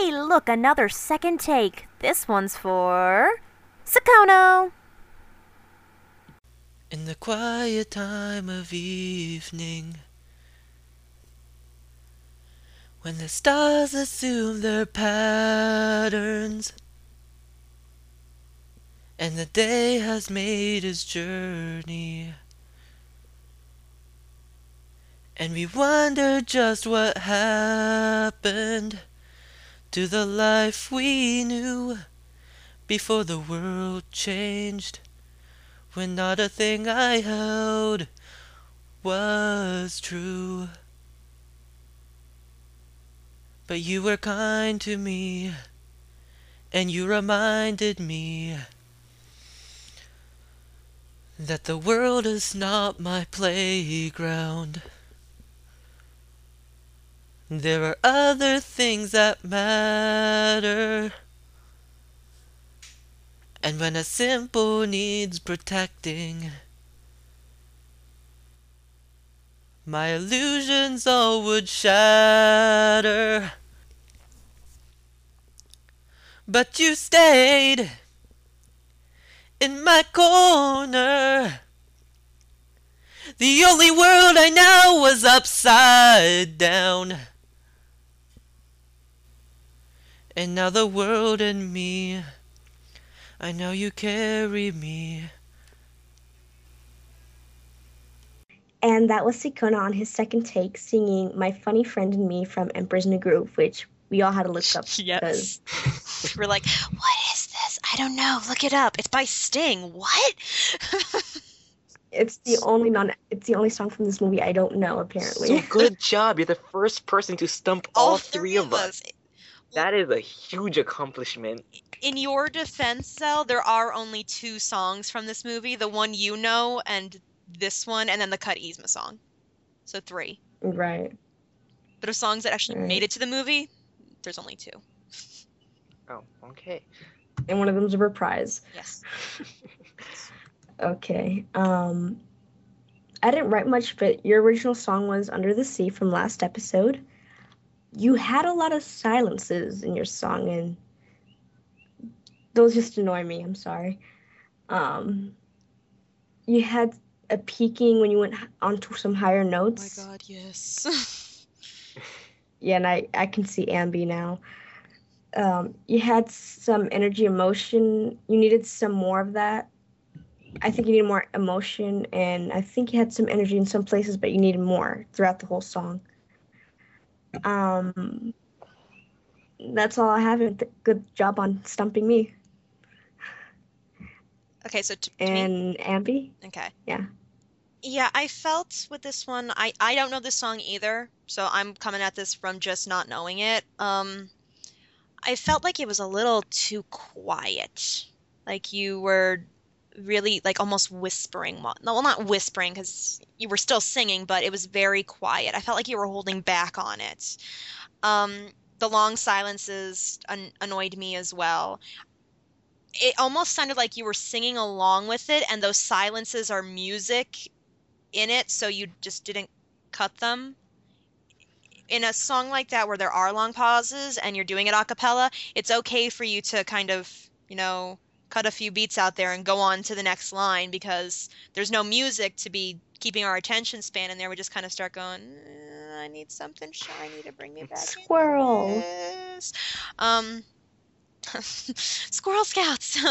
Hey, look, another second take. This one's for Sakono. In the quiet time of evening, when the stars assume their patterns, and the day has made its journey, and we wonder just what happened to the life we knew before the world changed, when not a thing I held was true. But you were kind to me, and you reminded me that the world is not my playground. There are other things that matter, and when a simple needs protecting, my illusions all would shatter. But you stayed in my corner. The only world I know was upside down. And now the world and me, I know you carry me. And that was Sikona on his second take singing My Funny Friend and Me from Emperor's New Groove, which we all had to look up. Yes. We're like, what is this? I don't know. Look it up. It's by Sting. What? It's the only song from this movie I don't know, apparently. So good job. You're the first person to stump all three of us. That is a huge accomplishment. In your defense, though, there are only 2 songs from this movie. The one you know and this one, and then the Cut Yzma song. So 3. Right. But of songs that actually Right. made it to the movie, there's only 2. Oh, okay. And one of them's a reprise. Yes. Okay. I didn't write much, but your original song was Under the Sea from last episode. You had a lot of silences in your song, and those just annoy me. I'm sorry. You had a peaking when you went onto some higher notes. Oh my god, yes. Yeah, and I can see Ambi now. You had some energy, emotion. You needed some more of that. I think you needed more emotion, and I think you had some energy in some places, but you needed more throughout the whole song. That's all I have. And good job on stumping me. Okay, so to And Ambi? Okay. Yeah. Yeah, I felt with this one, I don't know this song either, so I'm coming at this from just not knowing it. I felt like it was a little too quiet. Like you were really like almost whispering. No, well, not whispering because you were still singing, but it was very quiet. I felt like you were holding back on it. The long silences annoyed me as well. It almost sounded like you were singing along with it, and those silences are music in it, so you just didn't cut them. In a song like that where there are long pauses and you're doing it a cappella, it's okay for you to kind of, cut a few beats out there and go on to the next line because there's no music to be keeping our attention span in there. We just kind of start going, I need something shiny to bring me back. Squirrel. Yes. Squirrel Scouts.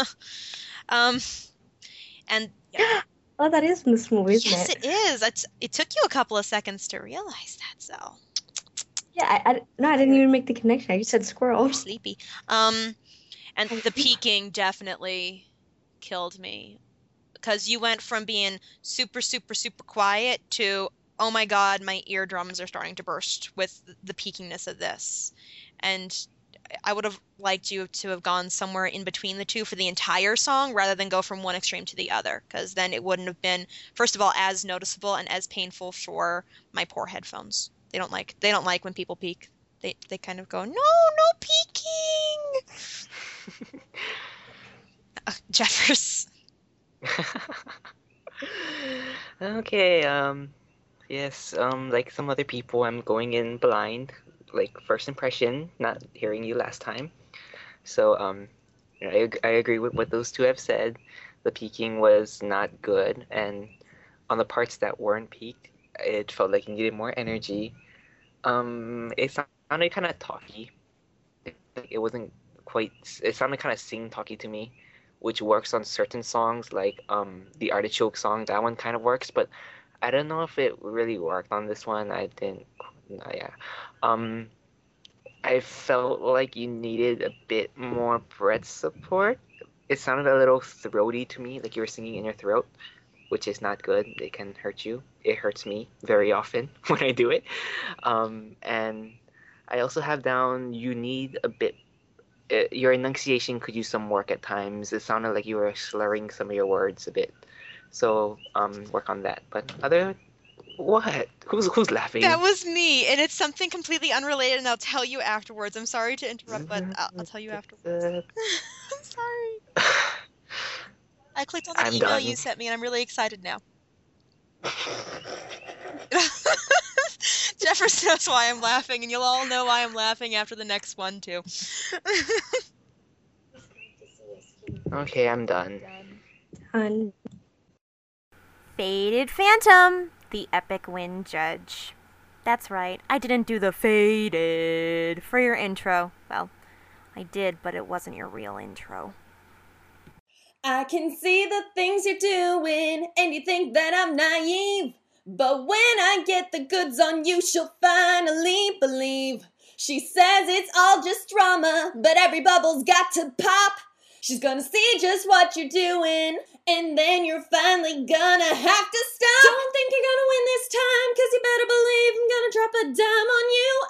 And Oh, that is in this movie, isn't yes, it? it is. It took you a couple of seconds to realize that, so. Yeah, I didn't even make the connection. I just said squirrel. You're sleepy. And the peaking definitely killed me because you went from being super, super, super quiet to, oh my God, my eardrums are starting to burst with the peakiness of this. And I would have liked you to have gone somewhere in between the two for the entire song rather than go from one extreme to the other, because then it wouldn't have been, first of all, as noticeable and as painful for my poor headphones. They don't like when people peak. They kind of go, no peeking. Jeffers. Okay, yes, like some other people, I'm going in blind. like first impression, not hearing you last time. So I agree with what those two have said. The peaking was not good, and on the parts that weren't peaked, it felt like you needed more energy. It sounded kind of talky. It wasn't quite. It sounded kind of sing talky to me, which works on certain songs, like the Artichoke song. That one kind of works, but I don't know if it really worked on this one. I didn't. Yeah. Um, I felt like you needed a bit more breath support. It sounded a little throaty to me, like you were singing in your throat, which is not good. It can hurt you. It hurts me very often when I do it. And I also have down you need a bit. Your enunciation could use some work at times. It sounded like you were slurring some of your words a bit. So work on that. But other what? Who's laughing? That was me, and it's something completely unrelated, and I'll tell you afterwards. I'm sorry to interrupt, but I'll tell you afterwards. I'm sorry. I clicked on the I'm email done. you sent me, and I'm really excited now. Jefferson knows why I'm laughing, and you'll all know why I'm laughing after the next one, too. Okay, I'm done. Done. Faded Phantom, the epic win judge. That's right, I didn't do the faded for your intro. Well, I did, but it wasn't your real intro. I can see the things you're doing, and you think that I'm naive. But when I get the goods on you, she'll finally believe. She says it's all just drama, but every bubble's got to pop. She's gonna see just what you're doing, and then you're finally gonna have to stop. Don't think you're gonna win this time, 'cause you better believe I'm gonna drop a dime on you.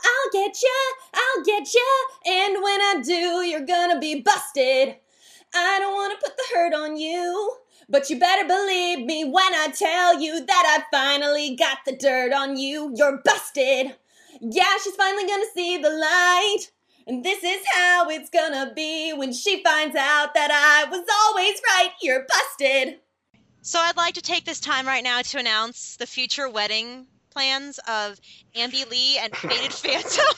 I'll get ya, and when I do, you're gonna be busted. I don't wanna put the hurt on you, but you better believe me when I tell you that I finally got the dirt on you. You're busted. Yeah, she's finally gonna see the light. And this is how it's gonna be when she finds out that I was always right. You're busted. So I'd like to take this time right now to announce the future wedding plans of Ambi Lee and Faded Phantom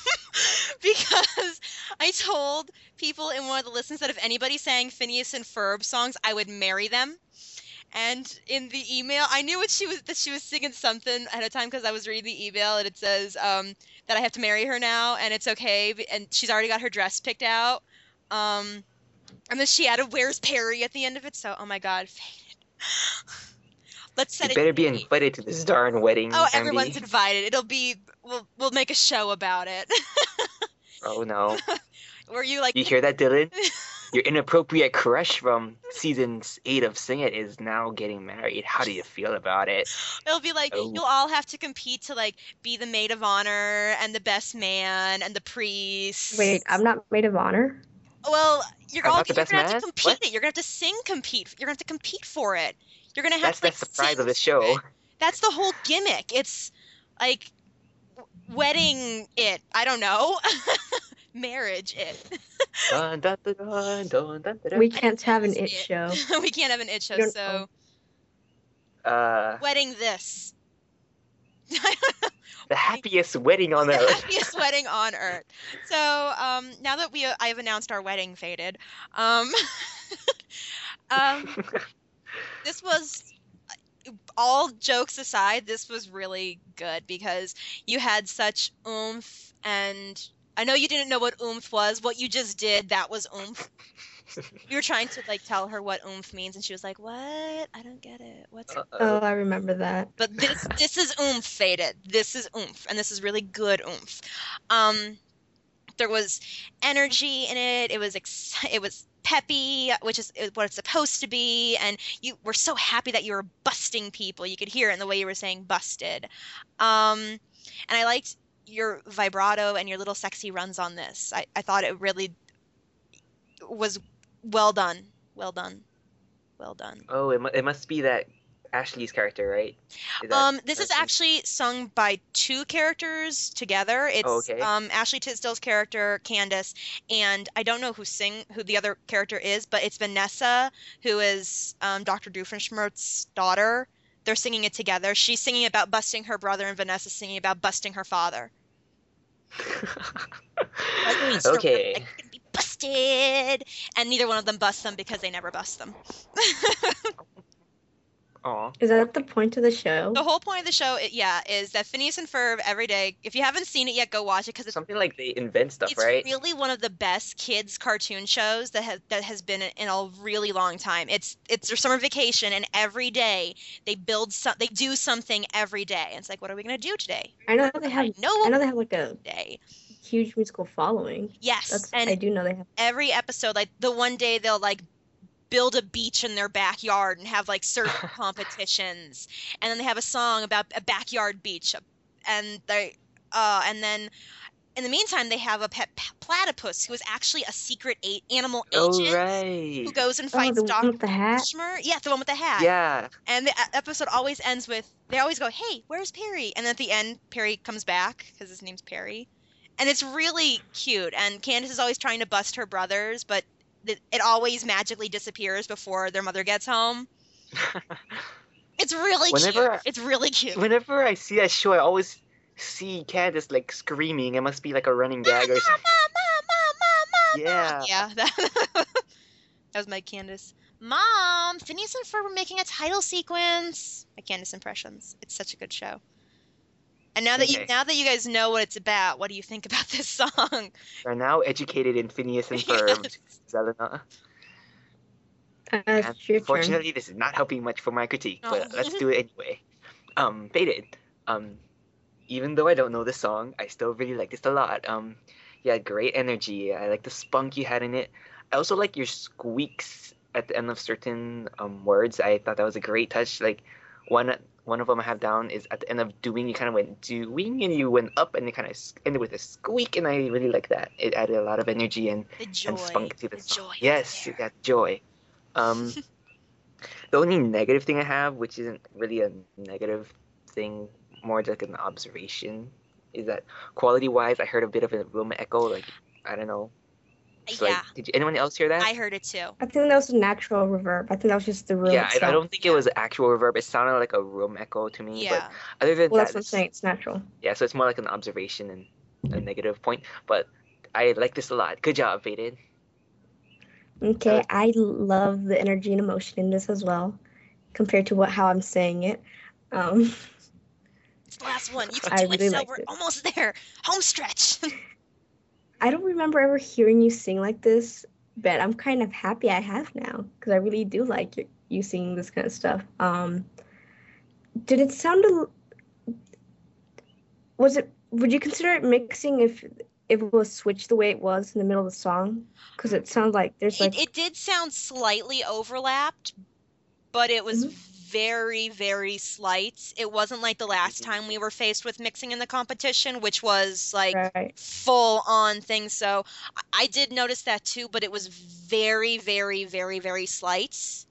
because I told people in one of the listens that if anybody sang Phineas and Ferb songs, I would marry them. And in the email, I knew that she was singing something ahead of time because I was reading the email and it says that I have to marry her now and it's okay. And she's already got her dress picked out. And then she added "Where's Perry" at the end of it. So, oh my God, Faded. Let's set You it. better be invited to this darn wedding. Oh, Ambi. everyone's invited. It'll be. We'll make a show about it. Oh no. Were you like? You hear that, Dylan? Your inappropriate crush from season 8 of Sing It is now getting married. How do you feel about it? It'll be like Oh. you'll all have to compete to like be the maid of honor and the best man and the priest. Wait, I'm not maid of honor? Well, you're I'm all not the you're best gonna have to man? compete What? it. You're gonna have to sing compete. You're gonna have to compete for it. You're gonna have That's to the like surprise sing of the for show. it. That's the whole gimmick. It's like wedding it. I don't know. Marriage it. Dun, dun, dun, dun, dun, dun, dun. We can't have an It. it show. We can't have an it show, You don't so know. wedding this. The happiest wedding on The earth. happiest wedding on earth. So now that I've announced our wedding, Faded. This was, all jokes aside, this was really good because you had such oomph, and I know you didn't know what oomph was. What you just did, that was oomph. You were trying to like tell her what oomph means, and she was like, "What? I don't get it. What's?" Oh, I remember that. But this is oomph, Faded. This is oomph, and this is really good oomph. There was energy in it. It was peppy, which is what it's supposed to be, and you were so happy that you were busting people. You could hear it in the way you were saying busted. And I liked your vibrato and your little sexy runs on this. I thought it really was well done. Well done. Well done. Oh, it must be that Ashley's character, right? This is actually sung by two characters together. It's okay. Ashley Tisdale's character, Candace, and I don't know who the other character is, but it's Vanessa, who is Dr. Doofenshmirtz's daughter. They're singing it together. She's singing about busting her brother, and Vanessa's singing about busting her father. Like, Mr. Word, Okay. like, gonna be busted, and neither one of them bust them because they never bust them. Aw. Is that the point of the show? The whole point of the show, is that Phineas and Ferb every day. If you haven't seen it yet, go watch it because Something like they invent stuff, it's right? really one of the best kids cartoon shows that has been in a really long time. It's their summer vacation, and every day they do something every day. And it's like, what are we gonna do today? I know they have. know I know they have like a Day. huge musical following. Yes, and I do know they have. every episode, like the one day they'll like build a beach in their backyard and have like surfing competitions, and then they have a song about a backyard beach, and and then in the meantime they have a pet platypus who is actually a secret animal Oh, agent right. who goes and Oh, fights the one with the hat. Schmer. Yeah, the one with the hat. Yeah. And the episode always ends with they always go, "Hey, where's Perry?" And then at the end, Perry comes back because his name's Perry, and it's really cute. And Candace is always trying to bust her brothers, but it always magically disappears before their mother gets home. It's really Whenever- cute. It's really cute. Whenever I see that show, I always see Candace like screaming. It must be like a running gag or something. Yeah. Yeah, that was my Candace. Mom, Phineas and Ferb were making a title sequence. My Candace impressions. It's such a good show. And now that Okay. you guys know what it's about, what do you think about this song? We're now educated in Phineas and Ferb, Zelena. It's your turn. Unfortunately, this is not helping much for my critique, but Oh. let's do it anyway. Faded. Even though I don't know the song, I still really like this a lot. You had great energy. I like the spunk you had in it. I also like your squeaks at the end of certain words. I thought that was a great touch. Like one of them I have down is at the end of doing, you kind of went doing and you went up and it kind of ended with a squeak, and I really like that. It added a lot of energy and The joy. spunk to the The song. joy. is Yes, there. that joy. The only negative thing I have, which isn't really a negative thing, more like an observation, is that quality-wise, I heard a bit of a room echo. Like, I don't know. So, Yeah, like, did anyone else hear that? I heard it too. I think that was a natural reverb. I think that was just the room Yeah, I itself. don't think it was actual reverb. It sounded like a room echo to me. Yeah. But other than Well, that, that's what I'm saying. It's natural. yeah, so it's more like an observation and a negative point. But I like this a lot. Good job, Faded. Okay, I love the energy and emotion in this as well, compared to how I'm saying it. It's the last one. You can I do really it, Phil. liked We're it. almost there. Home stretch. I don't remember ever hearing you sing like this, but I'm kind of happy I have now because I really do like you singing this kind of stuff. Did it sound? Would you consider it mixing if it was switched the way it was in the middle of the song? Because it sounds like there's like It did sound slightly overlapped, but it was Mhm. very, very slight. It wasn't like the last time we were faced with mixing in the competition, which was like right. full on thing. So I did notice that too, but it was very, very, very, very slight.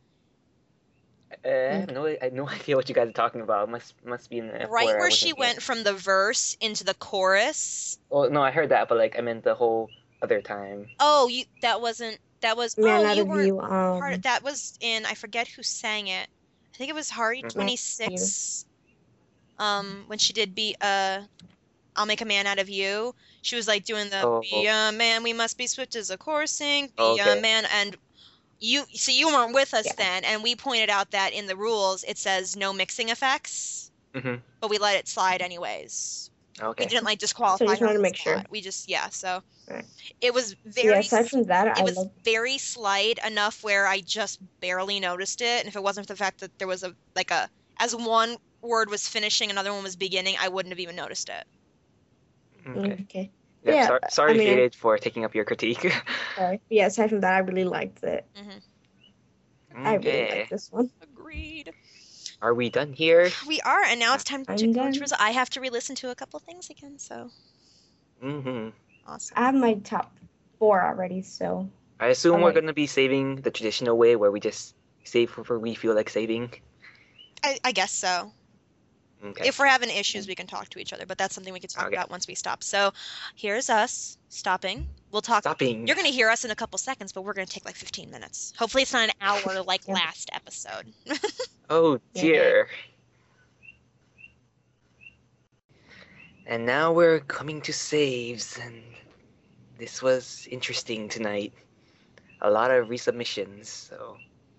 I have no idea what you guys are talking about. Must be in the Right F4. I where she wasn't here. went from the verse into the chorus. Well, no, I heard that, but like I meant the whole other time. Oh, that was Man oh, out you of weren't you. part of, that was in, I forget who sang it. I think it was Hardy Mhm. 26. When she did I'll Make a Man Out of You. She was like doing the Oh. be a man, we must be swift as a coursing, be Okay. a man, and you weren't with us Yeah. then, and we pointed out that in the rules it says no mixing effects, Mm-hmm. but we let it slide anyways. We Okay. didn't like disqualify just her wanted on to the make sure. spot. We just so Right. it was Yeah, very aside from that, I it was love. very slight enough where I just barely noticed it, and if it wasn't for the fact that there was as one word was finishing, another one was beginning, I wouldn't have even noticed it. Okay. Okay. Yeah, Yeah, sorry, I mean, Faded, for taking up your critique. Sorry. But yeah, aside from that, I really liked it. I really Okay. liked this one. Agreed. Are we done here? We are, and now it's time to I'm go into done. results. I have to re-listen to a couple things again, so Mm-hmm. awesome. I have my top 4 already, so I assume we're Alright. gonna be saving the traditional way where we just save where we feel like saving. I guess so. Okay. If we're having issues, we can talk to each other, but that's something we can talk Okay. about once we stop. So here's us stopping. We'll talk. Stopping. You're going to hear us in a couple seconds, but we're going to take like 15 minutes. Hopefully, it's not an hour like Yeah. last episode. Oh Yeah. dear. And now we're coming to saves, and this was interesting tonight. A lot of resubmissions, so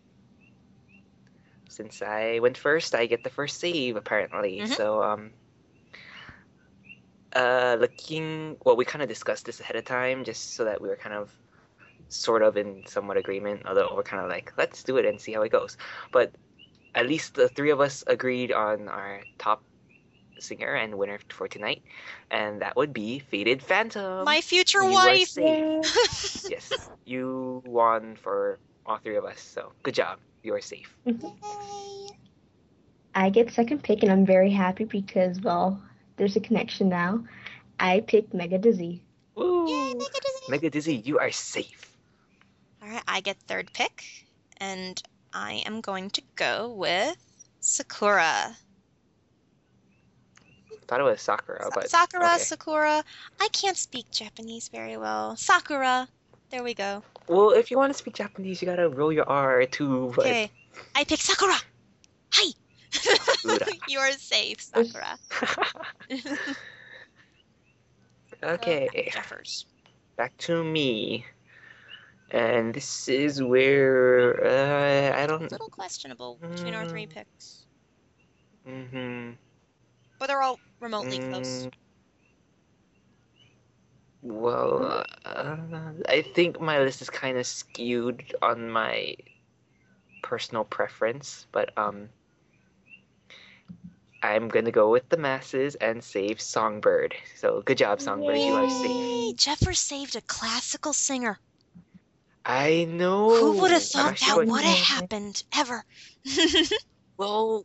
since I went first, I get the first save apparently. Mhm. So we kind of discussed this ahead of time just so that we were kind of sort of in somewhat agreement, although we're kind of like, let's do it and see how it goes. But at least the three of us agreed on our top singer and winner for tonight, and that would be Faded Phantom. My future You are wife. safe. Yes, you won for all three of us, so good job. You are safe. I get second pick, and I'm very happy because, well, there's a connection now. I picked Mega Dizzy. Woo! Yay, Mega Dizzy. Mega Dizzy, you are safe. All right, I get third pick, and I am going to go with Sakura. Thought it was Sakura, but Sakura, okay. Sakura. I can't speak Japanese very well. Sakura. There we go. Well, if you want to speak Japanese, you gotta roll your R too. But Okay. I pick Sakura. Hi. Sakura. You are safe, Sakura. Okay, Jeffers. back to me. And this is where I A don't. little questionable between our three picks, Mm-hmm. but they're all remotely close. Well, I think my list is kind of skewed on my personal preference, but I'm gonna go with the masses and save Songbird. So good job, Songbird. You are safe. Yay! Jeffers saved a classical singer. I know. Who would have I'm thought actually that going- would have happened ever? Well,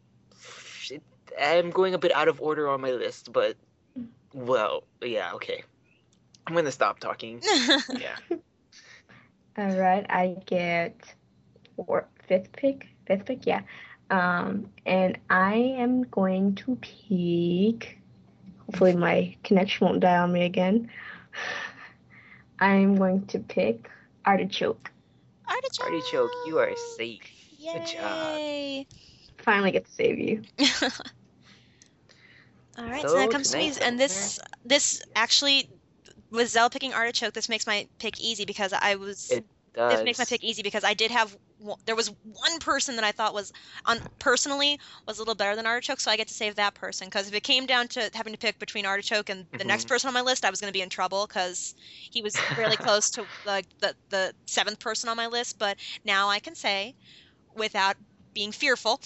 I'm going a bit out of order on my list, but well, yeah, okay. I'm gonna stop talking. Yeah. All right, I get fifth pick, yeah. And I am going to pick. Hopefully, my connection won't die on me again. I'm going to pick Artichoke. Artichoke. You are safe. Yay. Good job. Finally get to save you. All right, So so now comes tonight's Squeeze, and this actually, with Zell picking Artichoke, this makes my pick easy because It this does. makes my pick easy because I did have there was one person that I thought was personally was a little better than Artichoke, so I get to save that person because if it came down to having to pick between Artichoke and the next person on my list, I was going to be in trouble because he was fairly close to like the seventh person on my list. But now I can say, without being fearful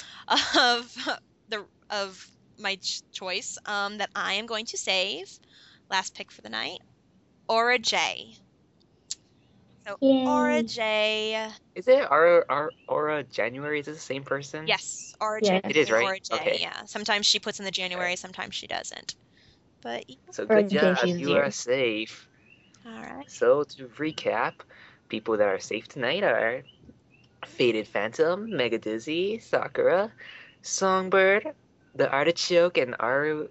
of my choice, that I am going to save last pick for the night, Aura J. So Yay. Aura J. Is it Aura January? Is it the same person? Yes, Aura Yeah. J. It is, right? Aura J. Okay. Yeah. Sometimes she puts in the January, sometimes she doesn't. But So Aura good J, job. she's You are here. safe. all right. So to recap, people that are safe tonight are Faded Phantom, Mega Dizzy, Sakura, Songbird, the Artichoke, and RJ.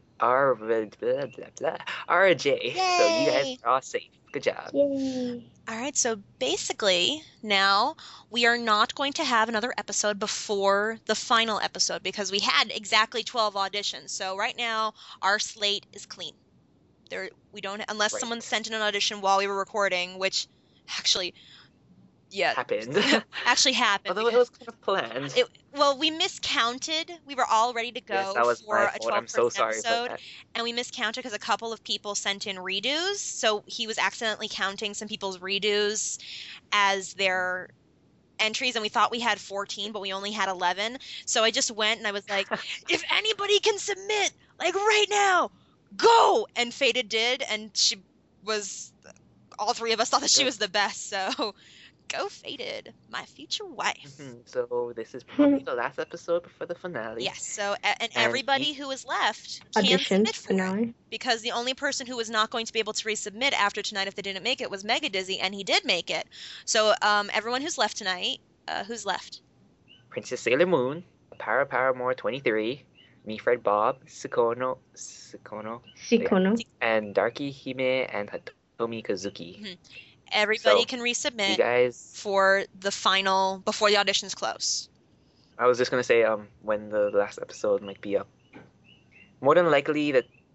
So you guys Yay. are all safe. Good job. Yay. All right, so basically now we are not going to have another episode before the final episode because we had exactly 12 auditions. So right now our slate is clean. We don't unless Right. someone sent in an audition while we were recording, which actually Happened. actually happened. Although it was kind of planned. Well, we miscounted. We were all ready to go Yes, that was for my a fault. I'm 12-person so sorry episode, about that. and we miscounted because a couple of people sent in redos. So he was accidentally counting some people's redos as their entries, and we thought we had 14, but we only had 11. So I just went and I was like, if anybody can submit, like right now, go! And Faded did, and all three of us thought that she Good. was the best. So go Faded, my future wife. So this is probably the last episode before the finale. Yes, so and everybody who is left can Audition submit for it finale. because the only person who was not going to be able to resubmit after tonight if they didn't make it was Mega Dizzy, and he did make it. So everyone who's left tonight, who's left? Princess Sailor Moon, Paramore 23, Me Fred Bob, Sikono, Sikono. and Darky Hime and Hatomi Kazuki. Everybody So, can You resubmit guys, for the final before the auditions close. I was just gonna say when the last episode might be up. More than likely that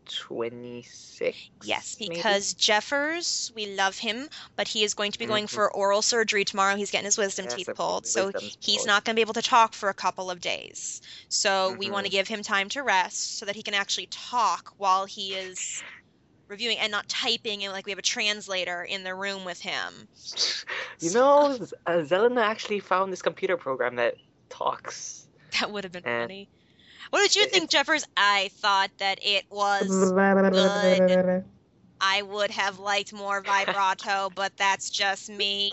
26. Yes, maybe? because Jeffers, we love him, but he is going to be going Mhm. for oral surgery tomorrow. He's getting his wisdom Yes, teeth the pulled, so wisdom's he's pulled. not going to be able to talk for a couple of days. So we want to Mhm. give him time to rest so that he can actually talk while he is reviewing and not typing, and like we have a translator in the room with him. You know, Zelena actually found this computer program that talks. That would have been And funny. What did you it- think, Jeffers? I thought that it was good. I would have liked more vibrato, but that's just me.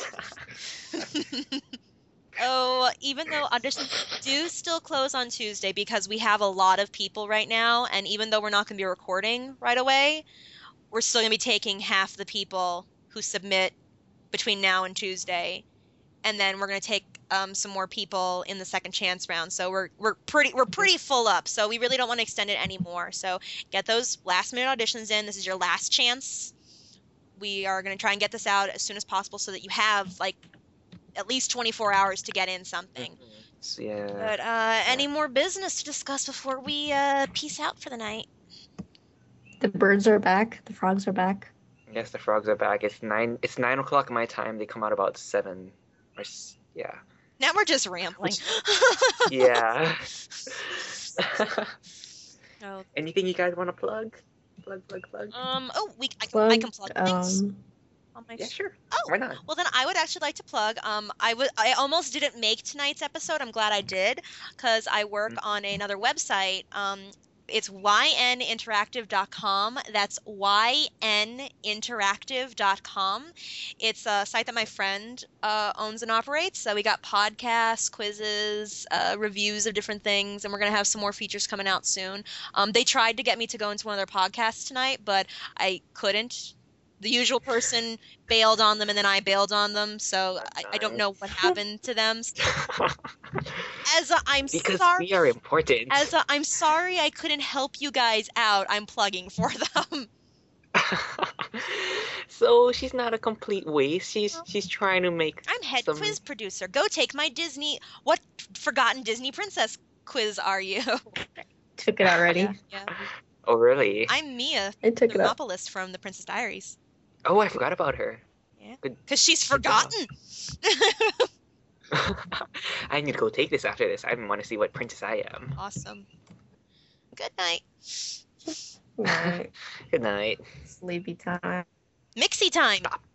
Oh, even though auditions do still close on Tuesday because we have a lot of people right now, and even though we're not going to be recording right away, we're still going to be taking half the people who submit between now and Tuesday, and then we're going to take some more people in the second chance round. So we're pretty full up. So we really don't want to extend it anymore. So get those last minute auditions in. This is your last chance. We are going to try and get this out as soon as possible so that you have like at least 24 hours to get in something. So, yeah. But any more business to discuss before we peace out for the night? The birds are back. The frogs are back. Yes, the frogs are back. It's 9 o'clock my time. They come out about 7. Yeah. Now we're just rambling. Yeah. Oh, Anything you guys want to plug? Plug. I can plug things on my Yeah, sure. Oh, Why not? well then I would actually like to plug. I almost didn't make tonight's episode. I'm glad I did, because I work on another website. It's yninteractive.com. That's yninteractive.com. It's a site that my friend owns and operates. So we got podcasts, quizzes, reviews of different things, and we're going to have some more features coming out soon. They tried to get me to go into one of their podcasts tonight, but I couldn't. The usual person bailed on them, and then I bailed on them, so I don't know what happened to them. I'm Because sorry. we are important. I'm sorry I couldn't help you guys out. I'm plugging for them. So she's not a complete waste. She's trying to make. I'm head some... quiz producer. Go take my Disney. What forgotten Disney princess quiz are you? Took it already. Yeah. Oh really? I'm Mia, I took the it up. monopolist from The Princess Diaries. Oh, I forgot about her. Yeah. Good. Because she's Good job. forgotten. I need to go take this after this. I want to see what princess I am. Awesome. Good night. Right. Good night. Sleepy time. Mixie time. Stop.